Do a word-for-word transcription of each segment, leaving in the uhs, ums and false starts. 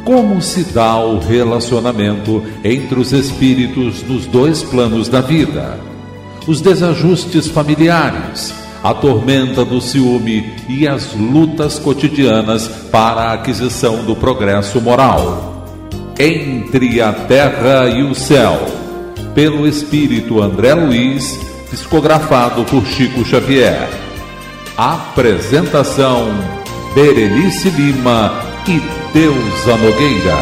Como se dá o relacionamento entre os espíritos nos dois planos da vida? Os desajustes familiares, a tormenta do ciúme e as lutas cotidianas para a aquisição do progresso moral. Entre a Terra e o Céu, pelo espírito André Luiz, psicografado por Chico Xavier. Apresentação: Berenice Lima e Deusa Nogueira.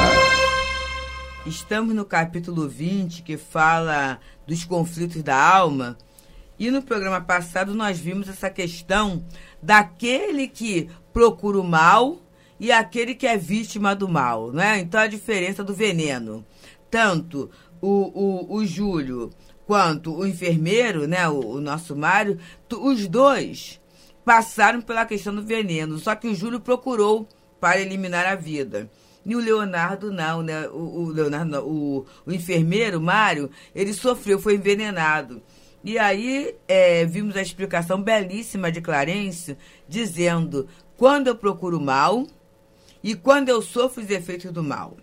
Estamos no capítulo vinte, que fala dos conflitos da alma, e no programa passado nós vimos essa questão daquele que procura o mal e aquele que é vítima do mal, né? Então a diferença do veneno. Tanto o, o, o Júlio quanto o enfermeiro, né? o, o nosso Mário, os dois passaram pela questão do veneno, só que o Júlio procurou para eliminar a vida. E o Leonardo não, né? O, o Leonardo não, o, o enfermeiro, Mário, ele sofreu, foi envenenado. E aí é, vimos a explicação belíssima de Clarencio, dizendo: quando eu procuro o mal e quando eu sofro os efeitos do mal.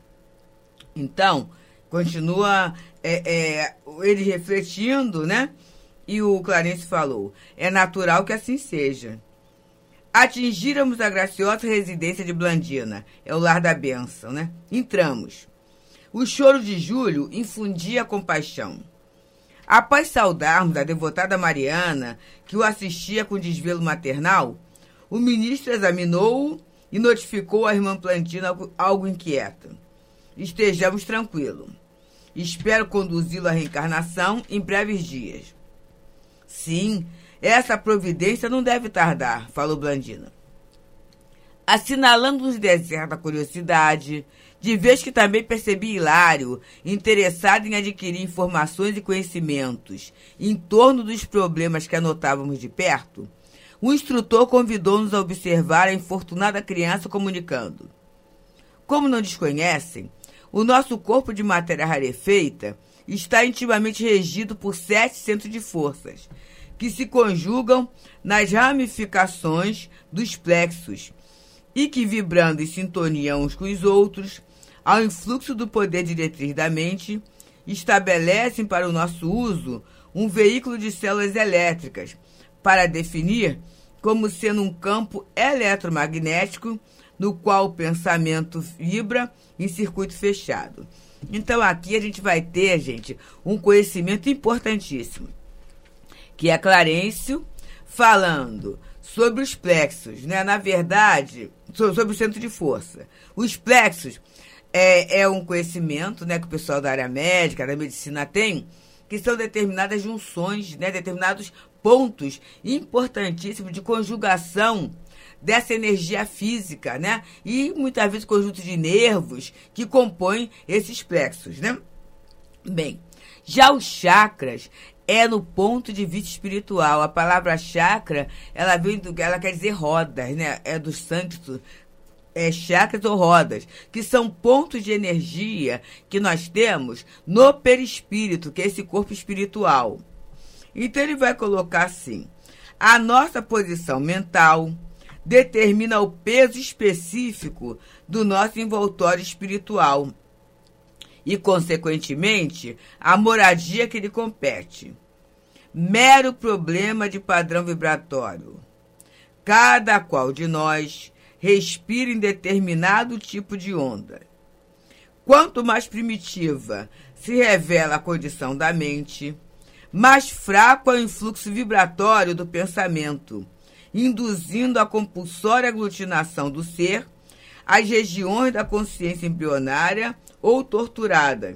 Então, continua é, é, ele refletindo, né? E o Clarencio falou: é natural que assim seja. Atingíramos a graciosa residência de Blandina, é o lar da bênção, né? Entramos. O choro de Júlio infundia compaixão. Após saudarmos a devotada Mariana, que o assistia com desvelo maternal, o ministro examinou-o e notificou à irmã Plantina algo inquieta. Estejamos tranquilos. Espero conduzi-lo à reencarnação em breves dias. Sim, essa providência não deve tardar, falou Blandina, assinalando-nos deserta curiosidade, de vez que também percebi Hilário, interessado em adquirir informações e conhecimentos em torno dos problemas que anotávamos de perto. O instrutor convidou-nos a observar a infortunada criança comunicando. Como não desconhecem, o nosso corpo de matéria rarefeita está intimamente regido por sete centros de forças, que se conjugam nas ramificações dos plexos e que, vibrando em sintonia uns com os outros, ao influxo do poder diretriz da mente, estabelecem para o nosso uso um veículo de células elétricas para definir como sendo um campo eletromagnético no qual o pensamento vibra em circuito fechado. Então aqui a gente vai ter, gente, um conhecimento importantíssimo, que é Clarencio falando sobre os plexos, né? Na verdade, sobre o centro de força. Os plexos é, é um conhecimento, né, que o pessoal da área médica, da medicina tem, que são determinadas junções, né, determinados pontos importantíssimos de conjugação dessa energia física, né? E muitas vezes conjunto de nervos que compõem esses plexos, né? Bem, já os chakras é no ponto de vista espiritual. A palavra chakra, ela vem do, ela quer dizer rodas, né? É dos santos, é chakras ou rodas, que são pontos de energia que nós temos no perispírito, que é esse corpo espiritual. Então ele vai colocar assim: a nossa posição mental determina o peso específico do nosso envoltório espiritual e, consequentemente, a moradia que lhe compete. Mero problema de padrão vibratório. Cada qual de nós respira em determinado tipo de onda. Quanto mais primitiva se revela a condição da mente, mais fraco é o influxo vibratório do pensamento, induzindo a compulsória aglutinação do ser às regiões da consciência embrionária ou torturada,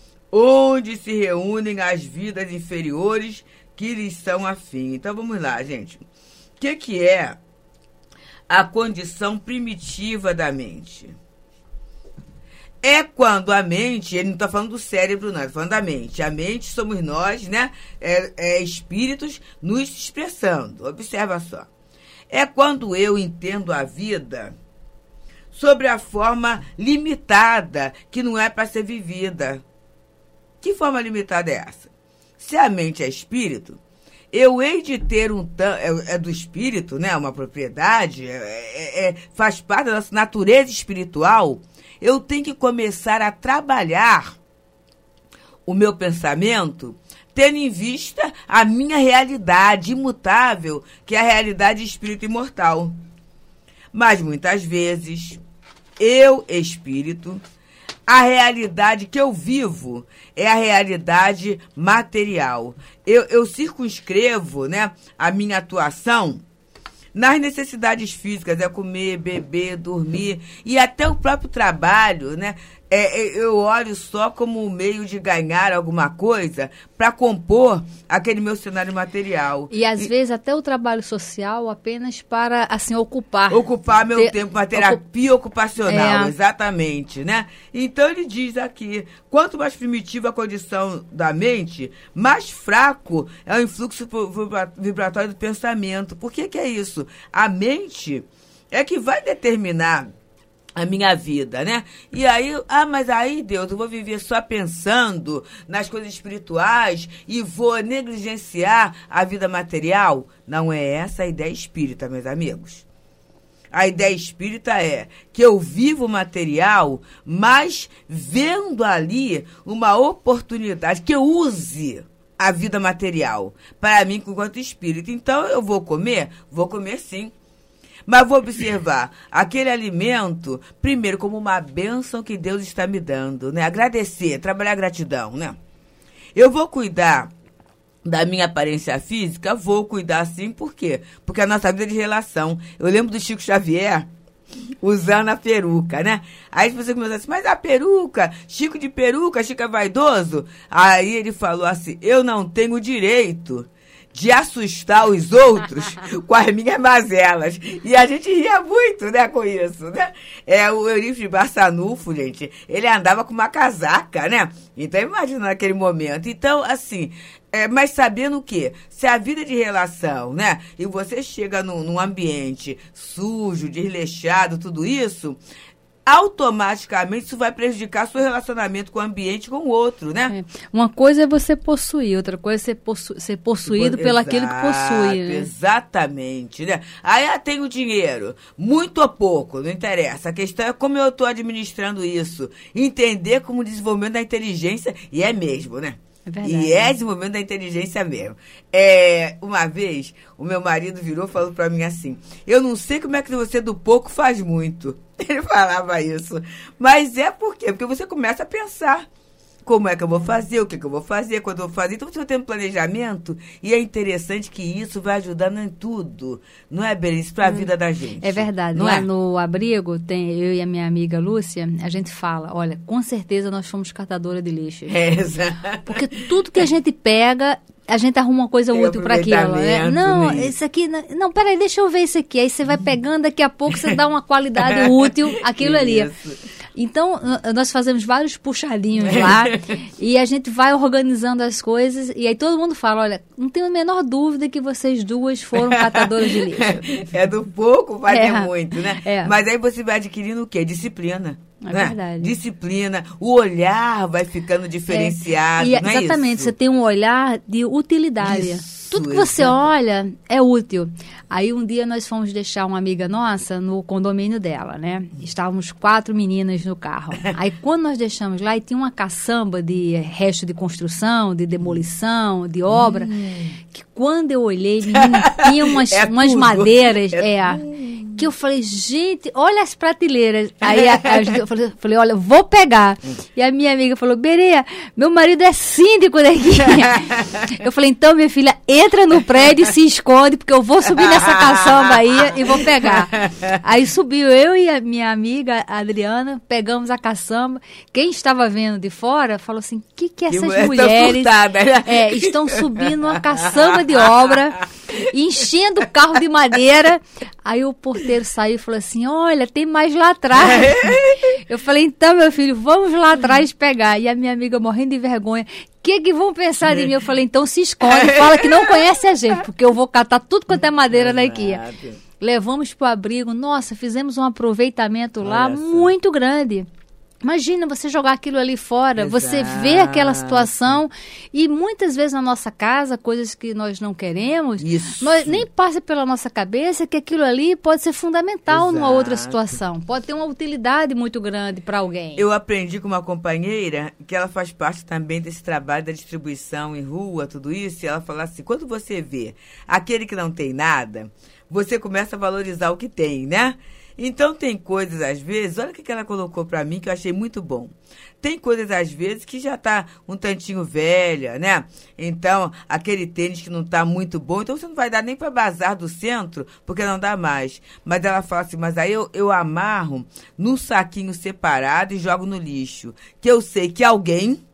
onde se reúnem as vidas inferiores que lhes são afins. Então vamos lá, gente. O que, que é a condição primitiva da mente? É quando a mente, ele não está falando do cérebro, não, está falando da mente. A mente somos nós, né? É, é espíritos nos expressando. Observa só. É quando eu entendo a vida sobre a forma limitada, que não é para ser vivida. Que forma limitada é essa? Se a mente é espírito, eu hei de ter um... É, é do espírito, né? Uma propriedade, é, é, faz parte da nossa natureza espiritual, eu tenho que começar a trabalhar o meu pensamento tendo em vista a minha realidade imutável, que é a realidade espírito imortal. Mas muitas vezes, eu, espírito, a realidade que eu vivo é a realidade material. Eu, eu circunscrevo, né, a minha atuação nas necessidades físicas, é comer, beber, dormir, e até o próprio trabalho, né? É, eu olho só como um meio de ganhar alguma coisa para compor aquele meu cenário material. E às e, vezes até o trabalho social apenas para, assim, ocupar. Ocupar meu ter, tempo, uma terapia ocup... ocupacional, é. Exatamente, né? Então ele diz aqui, quanto mais primitiva a condição da mente, mais fraco é o influxo vibratório do pensamento. Por que que é isso? A mente é que vai determinar a minha vida, né? E aí, ah, mas aí, Deus, eu vou viver só pensando nas coisas espirituais e vou negligenciar a vida material? Não é essa a ideia espírita, meus amigos. A ideia espírita é que eu vivo material, mas vendo ali uma oportunidade, que eu use a vida material para mim enquanto espírito. Então, eu vou comer? Vou comer sim. Mas vou observar aquele alimento, primeiro, como uma bênção que Deus está me dando, né? Agradecer, trabalhar a gratidão, né? Eu vou cuidar da minha aparência física? Vou cuidar sim, por quê? Porque a nossa vida é de relação. Eu lembro do Chico Xavier usando a peruca, né? Aí você começou assim, mas a peruca, Chico de peruca, Chico é vaidoso? Aí ele falou assim, eu não tenho direito de assustar os outros com as minhhas mazelas. E a gente ria muito, né, com isso, né? É, o Eurípides Barçanufo, gente, ele andava com uma casaca, né? Então, imagina naquele momento. Então, assim, é, mas sabendo o quê? Se a vida de relação, né? E você chega num, num ambiente sujo, desleixado, tudo isso, automaticamente isso vai prejudicar seu relacionamento com o ambiente, com o outro, né? É. Uma coisa é você possuir, outra coisa é ser, possu- ser possuído pelo aquilo que possui, né? Exatamente, né? Aí eu tenho dinheiro, muito ou pouco, não interessa. A questão é como eu estou administrando isso. Entender como o desenvolvimento da inteligência, e é mesmo, né? É verdade. E é desenvolvimento da inteligência mesmo. É, uma vez, o meu marido virou e falou pra mim assim, eu não sei como é que você do pouco faz muito. Ele falava isso. Mas é por quê? Porque você começa a pensar. Como é que eu vou fazer? O que, que eu vou fazer? Quando eu vou fazer? Então você vai tendo planejamento. E é interessante que isso vai ajudando em tudo. Não é, Berenice? Para a hum. vida da gente. É verdade. Não Lá é? No abrigo, tem eu e a minha amiga Lúcia, a gente fala, olha, com certeza nós somos catadora de lixo. É, exato. Porque tudo que a gente pega, a gente arruma uma coisa útil para aquilo, né? Não, né? Esse aqui, não, peraí, deixa eu ver esse aqui. Aí você vai pegando, daqui a pouco você dá uma qualidade útil àquilo ali. Então, nós fazemos vários puxadinhos lá e a gente vai organizando as coisas e aí todo mundo fala, olha, não tenho a menor dúvida que vocês duas foram catadoras de lixo. É do pouco, vai é, ter muito, né? É. Mas aí você vai adquirindo o quê? Disciplina. É né? verdade. Disciplina, o olhar vai ficando diferenciado, é. E, não é exatamente, isso? você tem um olhar de utilidade. Isso, tudo que você exatamente. Olha é útil. Aí um dia nós fomos deixar uma amiga nossa no condomínio dela, né? Estávamos quatro meninas no carro. Aí quando nós deixamos lá, e tinha uma caçamba de resto de construção, de demolição, de obra, hum. que quando eu olhei, menina, tinha umas, é umas madeiras, é, é que eu falei, gente, olha as prateleiras. Aí a, a, eu falei, falei, olha, vou pegar. E a minha amiga falou, Bereia, meu marido é síndico daqui. Eu falei, então, minha filha, entra no prédio e se esconde, porque eu vou subir nessa caçamba aí e vou pegar. Aí subiu eu e a minha amiga a Adriana, pegamos a caçamba. Quem estava vendo de fora falou assim, o que, que essas que mulheres é, estão subindo uma caçamba de obra, enchendo o carro de madeira. Aí o porteiro saiu e falou assim, olha, tem mais lá atrás. Eu falei, então, meu filho, vamos lá atrás pegar. E a minha amiga morrendo de vergonha, o que que vão pensar de mim? Eu falei, então se esconde, fala que não conhece a gente, porque eu vou catar tudo quanto é madeira daqui. Levamos pro abrigo, nossa, fizemos um aproveitamento lá muito grande. Imagina você jogar aquilo ali fora, Exato. Você vê aquela situação e muitas vezes na nossa casa, coisas que nós não queremos, Isso. nós, nem passa pela nossa cabeça que aquilo ali pode ser fundamental Exato. numa outra situação. Pode ter uma utilidade muito grande para alguém. Eu aprendi com uma companheira que ela faz parte também desse trabalho da distribuição em rua, tudo isso, e ela fala assim, quando você vê aquele que não tem nada, você começa a valorizar o que tem, né? Então, tem coisas, às vezes, olha o que ela colocou para mim, que eu achei muito bom. Tem coisas, às vezes, que já tá um tantinho velha, né? Então, aquele tênis que não tá muito bom, então você não vai dar nem para bazar do centro, porque não dá mais. Mas ela fala assim, mas aí eu, eu amarro num saquinho separado e jogo no lixo, que eu sei que alguém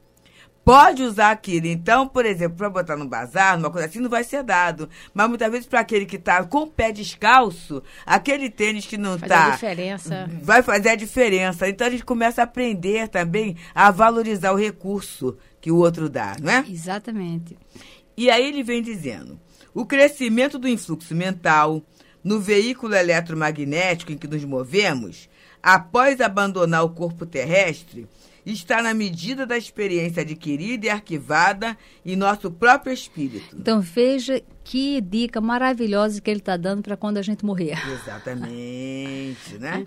pode usar aquilo. Então, por exemplo, para botar no bazar, numa coisa assim, não vai ser dado. Mas muitas vezes para aquele que está com o pé descalço, aquele tênis que não está... Faz a diferença. Vai fazer a diferença. Então, a gente começa a aprender também a valorizar o recurso que o outro dá, não é? Exatamente. E aí ele vem dizendo, o crescimento do influxo mental no veículo eletromagnético em que nos movemos, após abandonar o corpo terrestre, está na medida da experiência adquirida e arquivada em nosso próprio espírito. Então, veja que dica maravilhosa que ele está dando para quando a gente morrer. Exatamente, né?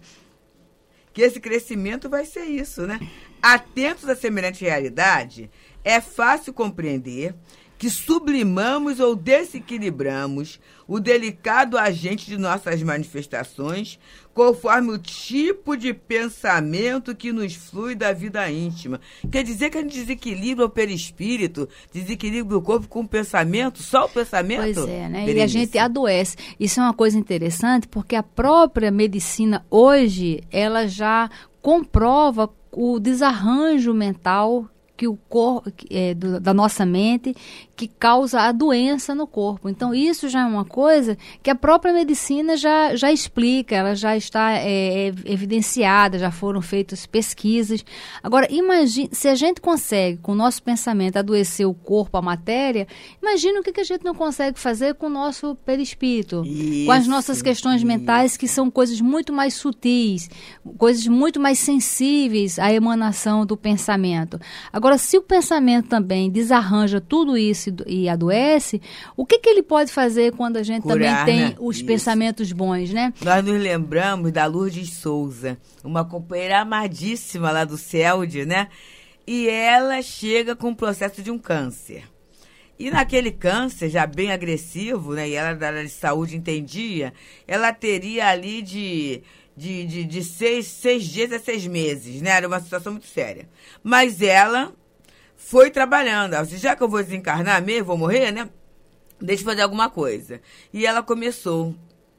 Que esse crescimento vai ser isso, né? Atentos a semelhante realidade, é fácil compreender que sublimamos ou desequilibramos o delicado agente de nossas manifestações conforme o tipo de pensamento que nos flui da vida íntima. Quer dizer que a gente desequilibra o perispírito, desequilibra o corpo com o pensamento, só o pensamento? Pois é, né? Berenice. E a gente adoece. Isso é uma coisa interessante porque a própria medicina hoje, ela já comprova o desarranjo mental que o corpo, é, do, da nossa mente, que causa a doença no corpo. Então, isso já é uma coisa que a própria medicina já, já explica, ela já está é, evidenciada, já foram feitas pesquisas. Agora, imagine, se a gente consegue, com o nosso pensamento, adoecer o corpo, a matéria, imagina o que, que a gente não consegue fazer com o nosso perispírito, isso, com as nossas questões isso. mentais, que são coisas muito mais sutis, coisas muito mais sensíveis à emanação do pensamento. Agora, se o pensamento também desarranja tudo isso e adoece, o que, que ele pode fazer quando a gente Curar, também tem né? os Isso. pensamentos bons, né? Nós nos lembramos da Lourdes Souza, uma companheira amadíssima lá do CELD, né? E ela chega com o processo de um câncer. E naquele câncer, já bem agressivo, né? E ela da área de saúde entendia, ela teria ali de... de, de, de seis, seis dias a seis meses, né? Era uma situação muito séria. Mas ela foi trabalhando. Ela disse, já que eu vou desencarnar mesmo, vou morrer, né? Deixa eu fazer alguma coisa. E ela começou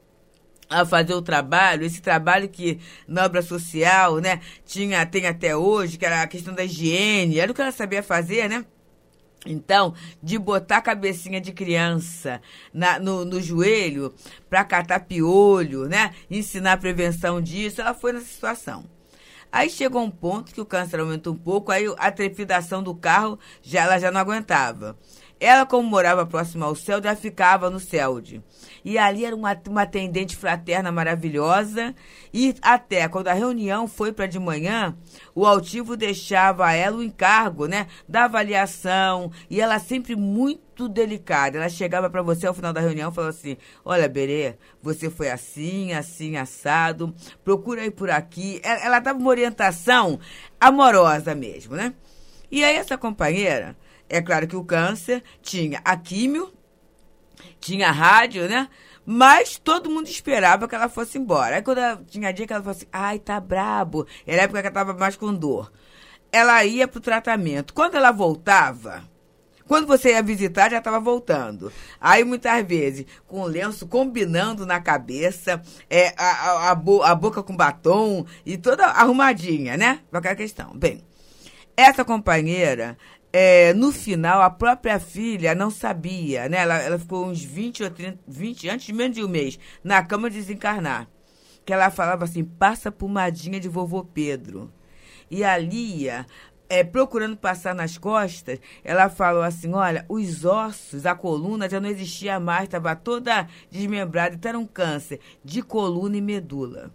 a fazer o trabalho, esse trabalho que na obra social, né? Tinha, tem até hoje, que era a questão da higiene, era o que ela sabia fazer, né? Então, de botar a cabecinha de criança na, no, no joelho para catar piolho, né? Ensinar a prevenção disso, ela foi nessa situação. Aí chegou um ponto que o câncer aumentou um pouco, aí a trepidação do carro, já, ela já não aguentava. Ela, como morava próximo ao CELD, já ficava no CELD. E ali era uma, uma atendente fraterna maravilhosa. E até quando a reunião foi para de manhã, o altivo deixava a ela o encargo, né, da avaliação. E ela sempre muito delicada. Ela chegava para você ao final da reunião e falava assim, olha, Berê, você foi assim, assim, assado. Procura ir por aqui. Ela, ela dava uma orientação amorosa mesmo, né? E aí essa companheira... É claro que o câncer tinha a químio, tinha a rádio, né? Mas todo mundo esperava que ela fosse embora. Aí quando ela, tinha dia que ela falou assim, ai, tá brabo. Era a época que ela estava mais com dor. Ela ia pro tratamento. Quando ela voltava, quando você ia visitar, já estava voltando. Aí muitas vezes, com o lenço combinando na cabeça, é, a, a, a, bo, a boca com batom e toda arrumadinha, né? Com aquela questão. Bem, essa companheira... É, no final, a própria filha não sabia, né? Ela, ela ficou uns vinte ou trinta, vinte, antes de menos de um mês, na cama de desencarnar. Que ela falava assim, passa pomadinha de vovô Pedro. E a Lia, é, procurando passar nas costas, ela falou assim, olha, os ossos, a coluna já não existia mais, estava toda desmembrada, então era um câncer de coluna e medula.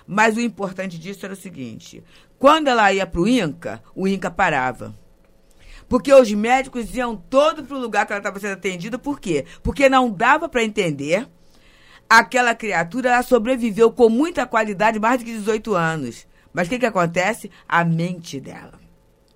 Mas o importante disso era o seguinte, quando ela ia para o INCA, o INCA parava. Porque os médicos iam todo para o lugar que ela estava sendo atendida. Por quê? Porque não dava para entender. Aquela criatura, ela sobreviveu com muita qualidade, mais de dezoito anos. Mas o que, que acontece? A mente dela.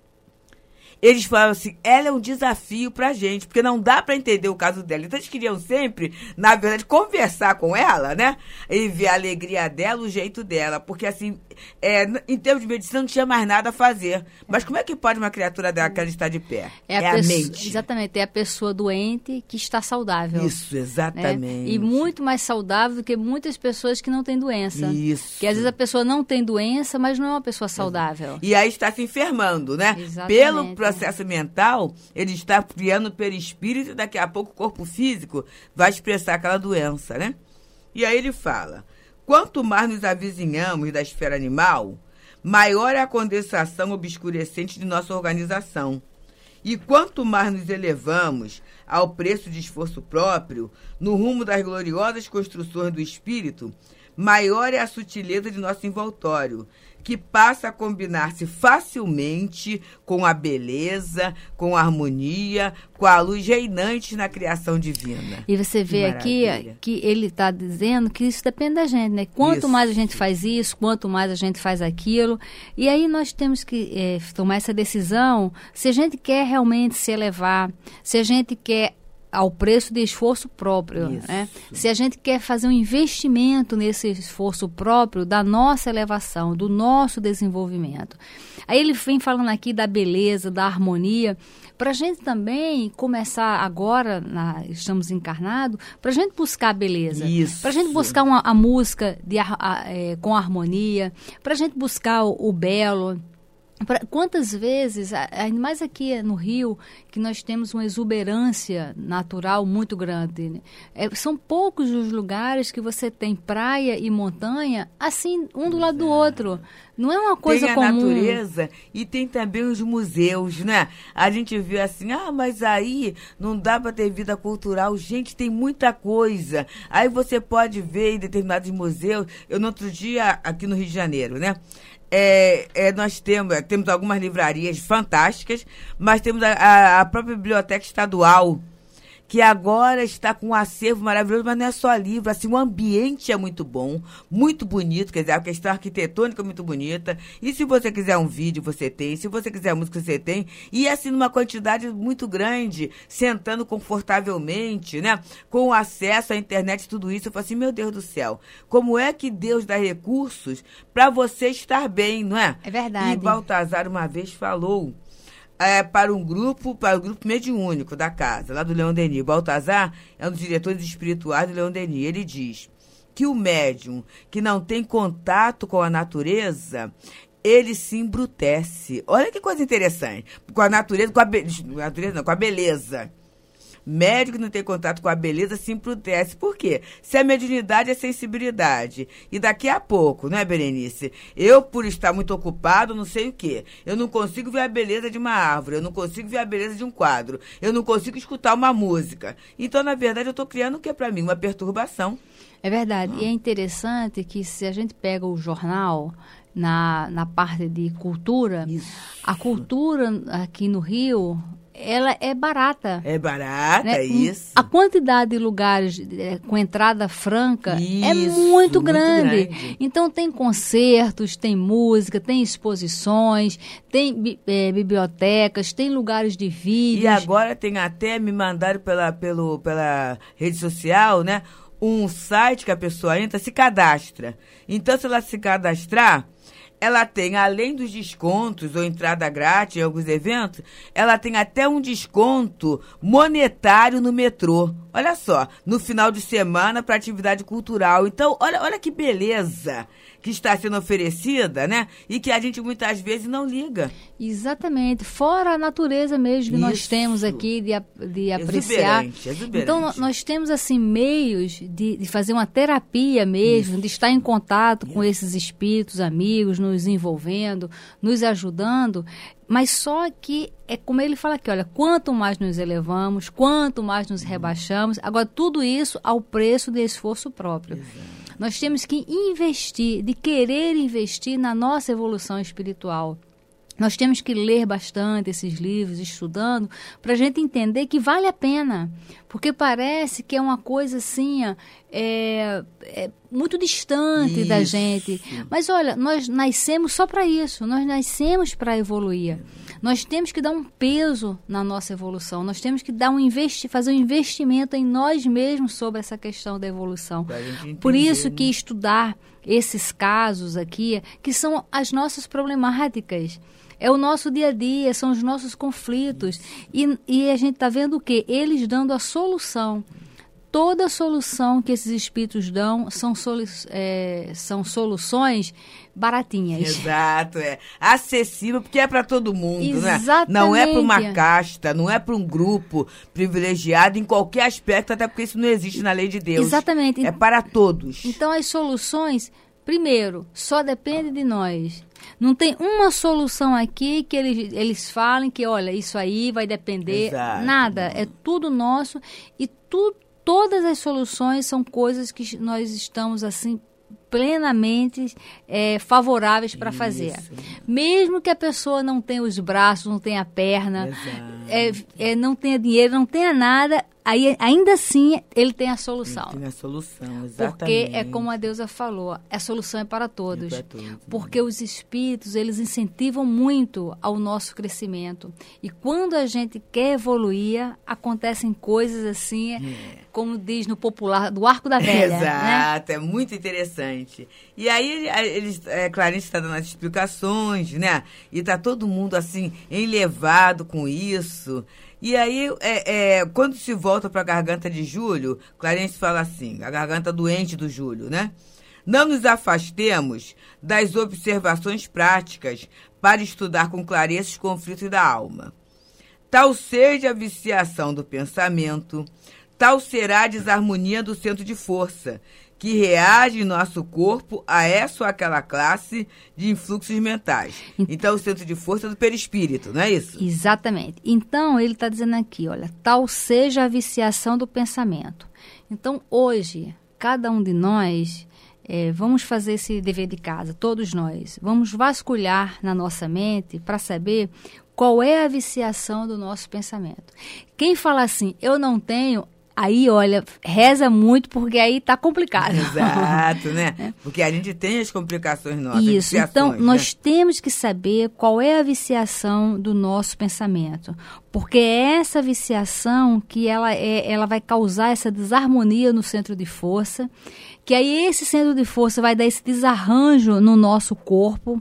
Eles falavam assim, ela é um desafio pra gente, porque não dá pra entender o caso dela. Então, eles queriam sempre, na verdade, conversar com ela, né? E ver a alegria dela, o jeito dela. Porque, assim, é, em termos de medicina, não tinha mais nada a fazer. Mas como é que pode uma criatura daquela estar de pé? É a, é a pessoa, mente. Exatamente, é a pessoa doente que está saudável. Isso, exatamente. Né? E muito mais saudável do que muitas pessoas que não têm doença. Isso. Que às vezes a pessoa não tem doença, mas não é uma pessoa saudável. E aí está se enfermando, né? Exatamente. Pelo processo mental, ele está criando perispírito e daqui a pouco o corpo físico vai expressar aquela doença, né? E aí ele fala, quanto mais nos avizinhamos da esfera animal, maior é a condensação obscurecente de nossa organização. E quanto mais nos elevamos ao preço de esforço próprio, no rumo das gloriosas construções do espírito, maior é a sutileza de nosso envoltório, que passa a combinar-se facilmente com a beleza, com a harmonia, com a luz reinante na criação divina. E você vê aqui que ele está dizendo que isso depende da gente, né? Quanto isso. mais a gente faz isso, quanto mais a gente faz aquilo. E aí nós temos que é, tomar essa decisão se a gente quer realmente se elevar, se a gente quer ao preço de esforço próprio, né? Se a gente quer fazer um investimento nesse esforço próprio da nossa elevação, do nosso desenvolvimento. Aí ele vem falando aqui da beleza, da harmonia, para a gente também começar agora, na, estamos encarnados, para a gente buscar a beleza, para a gente buscar uma, a música de, a, a, é, com harmonia, para a gente buscar o, o belo. Pra, quantas vezes, ainda mais aqui no Rio, que nós temos uma exuberância natural muito grande, né? É, são poucos os lugares que você tem praia e montanha, assim, um do lado do outro. Não é uma coisa comum. Tem a comum. Natureza e tem também os museus, né? A gente vê assim, ah, mas aí não dá para ter vida cultural. Gente, tem muita coisa. Aí você pode ver em determinados museus. Eu, no outro dia, aqui no Rio de Janeiro, né? É, é, nós temos, temos algumas livrarias fantásticas, mas temos a, a, a própria biblioteca estadual, que agora está com um acervo maravilhoso, mas não é só livro, assim, o ambiente é muito bom, muito bonito, quer dizer, a questão arquitetônica é muito bonita, e se você quiser um vídeo, você tem, se você quiser música, você tem, e assim, numa quantidade muito grande, sentando confortavelmente, né, com acesso à internet e tudo isso, eu falo assim, meu Deus do céu, como é que Deus dá recursos para você estar bem, não é? É verdade. E Baltazar uma vez falou, É, para um grupo, para o grupo mediúnico da casa, lá do Leon Denis. Baltazar é um dos diretores espirituais do Leon Denis. Ele diz que o médium que não tem contato com a natureza, ele se embrutece. Olha que coisa interessante. Com a natureza, com a, be... natureza não, com a beleza. Médico que não tem contato com a beleza se embrutece. Por quê? Se a mediunidade é sensibilidade. E daqui a pouco, não é, Berenice? Eu, por estar muito ocupado, não sei o quê. Eu não consigo ver a beleza de uma árvore. Eu não consigo ver a beleza de um quadro. Eu não consigo escutar uma música. Então, na verdade, eu estou criando o que para mim? Uma perturbação. É verdade. Ah. E é interessante que se a gente pega o jornal na, na parte de cultura, Isso. a cultura aqui no Rio... ela é barata. É barata, né? Isso. A quantidade de lugares é, com entrada franca isso, é muito grande. muito grande. Então, tem concertos, tem música, tem exposições, tem é, bibliotecas, tem lugares de vídeos. E agora tem até, me mandaram pela, pelo, pela rede social, né? Um site que a pessoa entra, se cadastra. Então, se ela se cadastrar... ela tem, além dos descontos ou entrada grátis em alguns eventos, ela tem até um desconto monetário no metrô. Olha só, no final de semana para atividade cultural. Então, olha, olha que beleza que está sendo oferecida, né? E que a gente muitas vezes não liga. Exatamente. Fora a natureza mesmo que Isso. nós temos aqui de, de apreciar. Exuberante, exuberante. Então, nós temos, assim, meios de, de fazer uma terapia mesmo, Isso. de estar em contato Isso. com esses espíritos amigos, nos envolvendo, nos ajudando. Mas só que, é como ele fala aqui, olha, quanto mais nos elevamos, quanto mais nos rebaixamos, agora tudo isso ao preço de esforço próprio. Exato. Nós temos que investir, de querer investir na nossa evolução espiritual. Nós temos que ler bastante esses livros, estudando, para a gente entender que vale a pena. Porque parece que é uma coisa assim, é, é muito distante isso. da gente. Mas olha, nós nascemos só para isso, nós nascemos para evoluir. Nós temos que dar um peso na nossa evolução, nós temos que dar um investi- fazer um investimento em nós mesmos sobre essa questão da evolução. Por isso que estudar esses casos aqui, que são as nossas problemáticas, é o nosso dia a dia, são os nossos conflitos. E, e a gente está vendo o quê? Eles dando a solução. Toda a solução que esses espíritos dão são, solu é, são soluções baratinhas. Exato, é. Acessível, porque é para todo mundo, Exatamente. né? Não é para uma casta, não é para um grupo privilegiado em qualquer aspecto, até porque isso não existe na lei de Deus. Exatamente. É para todos. Então, as soluções, primeiro, só depende de nós. Não tem uma solução aqui que eles, eles falem que, olha, isso aí vai depender. Exato. Nada. É tudo nosso e tu, todas as soluções são coisas que nós estamos, assim, plenamente é, favoráveis para fazer. Mesmo que a pessoa não tenha os braços, não tenha a perna, é, é, não tenha dinheiro, não tenha nada, aí, ainda assim ele tem a solução. Ele tem a solução, exatamente. Porque é como a deusa falou, a solução é para todos. É para todos, porque os espíritos, eles incentivam muito ao nosso crescimento. E quando a gente quer evoluir, acontecem coisas assim, é. como diz no popular, do arco da velha. Exato, né? É muito interessante. E aí, eles, é, Clarice está dando as explicações, né? E está todo mundo, assim, enlevado com isso. E aí, é, é, quando se volta para a garganta de Júlio, Clarice fala assim, a garganta doente do Júlio, né? Não nos afastemos das observações práticas para estudar com clareza os conflitos da alma. Tal seja a viciação do pensamento, tal será a desarmonia do centro de força, que reage em nosso corpo a essa ou aquela classe de influxos mentais. Então, o centro de força é do perispírito, não é isso? Exatamente. Então, ele está dizendo aqui, olha, tal seja a viciação do pensamento. Então, hoje, cada um de nós, é, vamos fazer esse dever de casa, todos nós. Vamos vasculhar na nossa mente para saber qual é a viciação do nosso pensamento. Quem fala assim, eu não tenho... Aí, olha, reza muito, porque aí tá complicado. Exato, né? Porque a gente tem as complicações nossas. Isso, então né? Nós temos que saber qual é a viciação do nosso pensamento. Porque é essa viciação que ela, é, ela vai causar essa desarmonia no centro de força, que aí esse centro de força vai dar esse desarranjo no nosso corpo,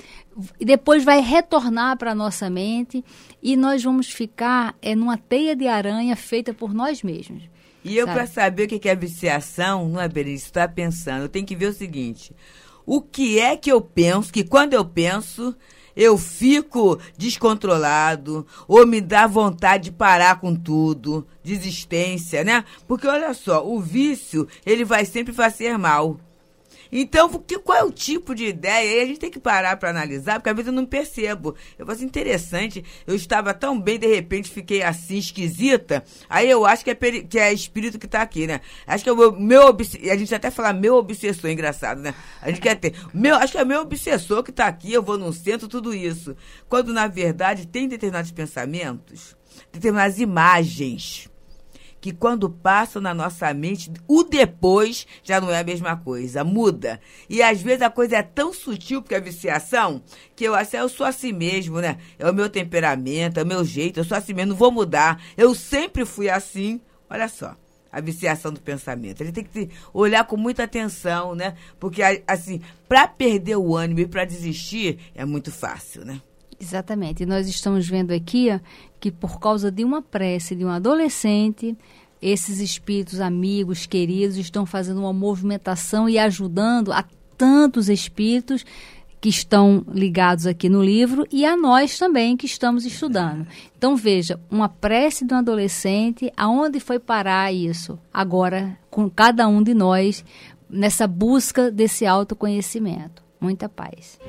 e depois vai retornar para a nossa mente e nós vamos ficar é, numa teia de aranha feita por nós mesmos. E eu, para saber o que é viciação, não é, Berenice, está pensando, eu tenho que ver o seguinte, o que é que eu penso, que quando eu penso, eu fico descontrolado, ou me dá vontade de parar com tudo, desistência, né? Porque, olha só, o vício, ele vai sempre fazer mal. Então, que, qual é o tipo de ideia? Aí a gente tem que parar para analisar, porque às vezes eu não percebo. Eu falo assim, interessante, eu estava tão bem, de repente fiquei assim, esquisita. Aí eu acho que é, peri, que é espírito que está aqui, né? Acho que é o meu, meu a gente até fala meu obsessor, engraçado, né? A gente quer ter. Meu, acho que é meu obsessor que está aqui, eu vou no centro, tudo isso. Quando, na verdade, tem determinados pensamentos, determinadas imagens, que quando passam na nossa mente, o depois já não é a mesma coisa, muda. E às vezes a coisa é tão sutil, porque é viciação, que eu acho que eu sou assim mesmo, né? É o meu temperamento, é o meu jeito, eu sou assim mesmo, não vou mudar. Eu sempre fui assim. Olha só, a viciação do pensamento. Ele tem que olhar com muita atenção, né? Porque, assim, para perder o ânimo e para desistir, é muito fácil, né? Exatamente. E nós estamos vendo aqui ó, que por causa de uma prece de um adolescente, esses espíritos amigos, queridos, estão fazendo uma movimentação e ajudando a tantos espíritos que estão ligados aqui no livro e a nós também que estamos estudando. Então, veja, uma prece de um adolescente, aonde foi parar isso? Agora, com cada um de nós, nessa busca desse autoconhecimento. Muita paz.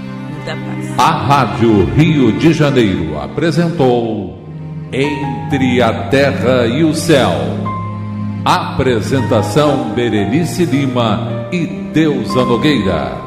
A Rádio Rio de Janeiro apresentou Entre a Terra e o Céu. Apresentação Berenice Lima e Deusa Nogueira.